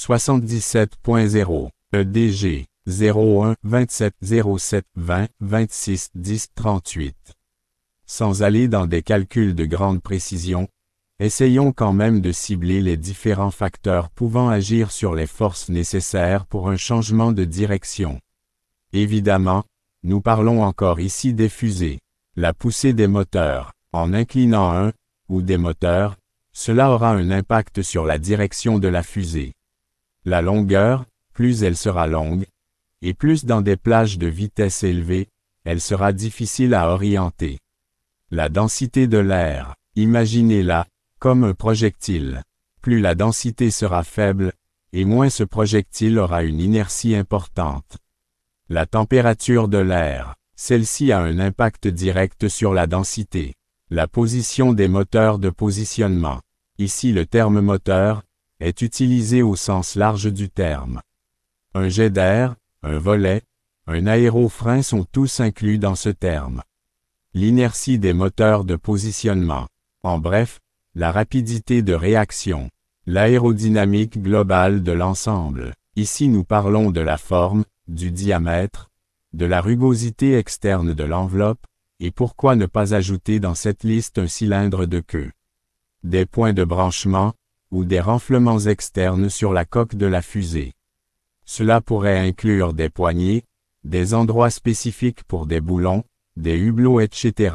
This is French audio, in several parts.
77.0, EDG, 01 27 07 20 26 10 38. Sans aller dans des calculs de grande précision, essayons quand même de cibler les différents facteurs pouvant agir sur les forces nécessaires pour un changement de direction. Évidemment, nous parlons encore ici des fusées. La poussée des moteurs, en inclinant un, ou des moteurs, cela aura un impact sur la direction de la fusée. La longueur, plus elle sera longue, et plus dans des plages de vitesse élevée, elle sera difficile à orienter. La densité de l'air, imaginez-la, comme un projectile. Plus la densité sera faible, et moins ce projectile aura une inertie importante. La température de l'air, celle-ci a un impact direct sur la densité. La position des moteurs de positionnement. Ici le terme moteur est utilisé au sens large du terme. Un jet d'air, un volet, un aérofrein sont tous inclus dans ce terme. L'inertie des moteurs de positionnement. En bref, la rapidité de réaction. L'aérodynamique globale de l'ensemble. Ici nous parlons de la forme, du diamètre, de la rugosité externe de l'enveloppe, et pourquoi ne pas ajouter dans cette liste un cylindre de queue. Des points de branchement, ou des renflements externes sur la coque de la fusée. Cela pourrait inclure des poignées, des endroits spécifiques pour des boulons, des hublots etc.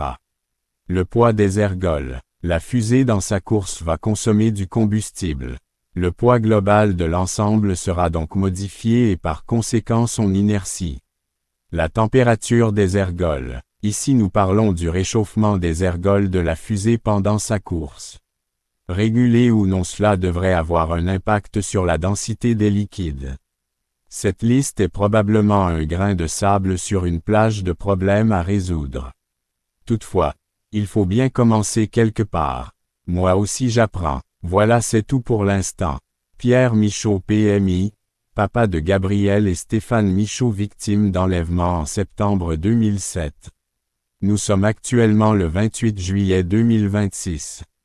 Le poids des ergols. La fusée dans sa course va consommer du combustible. Le poids global de l'ensemble sera donc modifié et par conséquent son inertie. La température des ergols. Ici nous parlons du réchauffement des ergols de la fusée pendant sa course. Réguler ou non cela devrait avoir un impact sur la densité des liquides. Cette liste est probablement un grain de sable sur une plage de problèmes à résoudre. Toutefois, il faut bien commencer quelque part. Moi aussi j'apprends. Voilà c'est tout pour l'instant. Pierre Michaud PMI, papa de Gabriel et Stéphane Michaud victimes d'enlèvement en septembre 2007. Nous sommes actuellement le 28 juillet 2026.